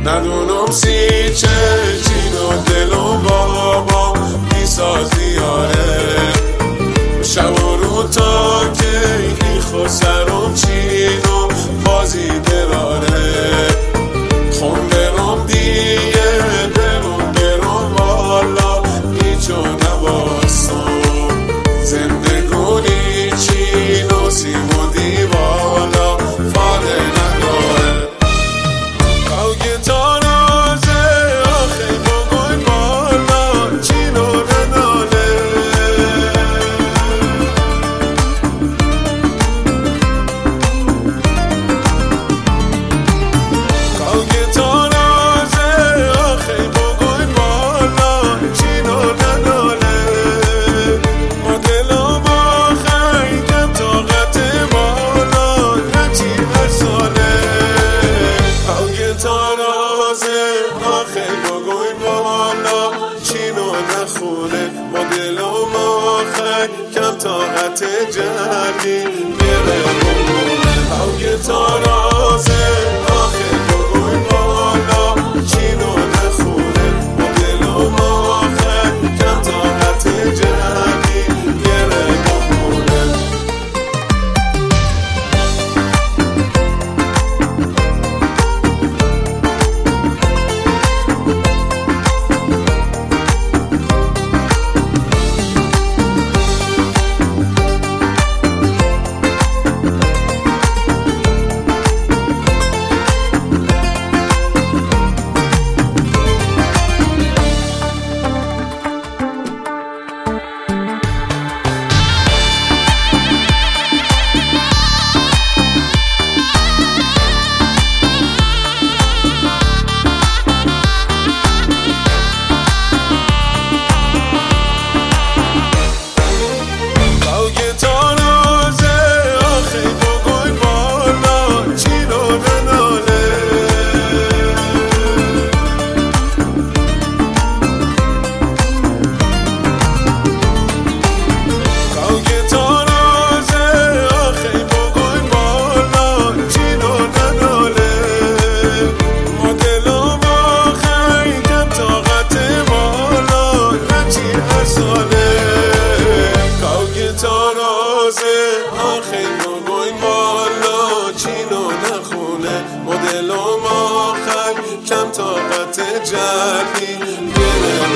ندونم سی چه چین و دل و بابا میسازی آره شب و رو تا که این خسرم چین و بازی دراره خون برم دیگه برم والا هیچو نباستم زندگونی چین و سیم و دیوالا فاده نداره او گیتارازه آخی بگوی بالا چین و نداره او گیتارازه آخی بگوی بالا چین و نداره مدلم آخی کم طاقت بالا نچی ارساله او گیتارازه آخی بگوی بالا چین و نخونه مدلم آخی کم طاقت جردی گره بگونه او گیتارازه آخی بگوی بالا چین و نخونه مدلم آخی کم طاقت جردی گره بگونه آخی بگوی بالا چین و نخونه مدلم آخی کم طاقت جردی گره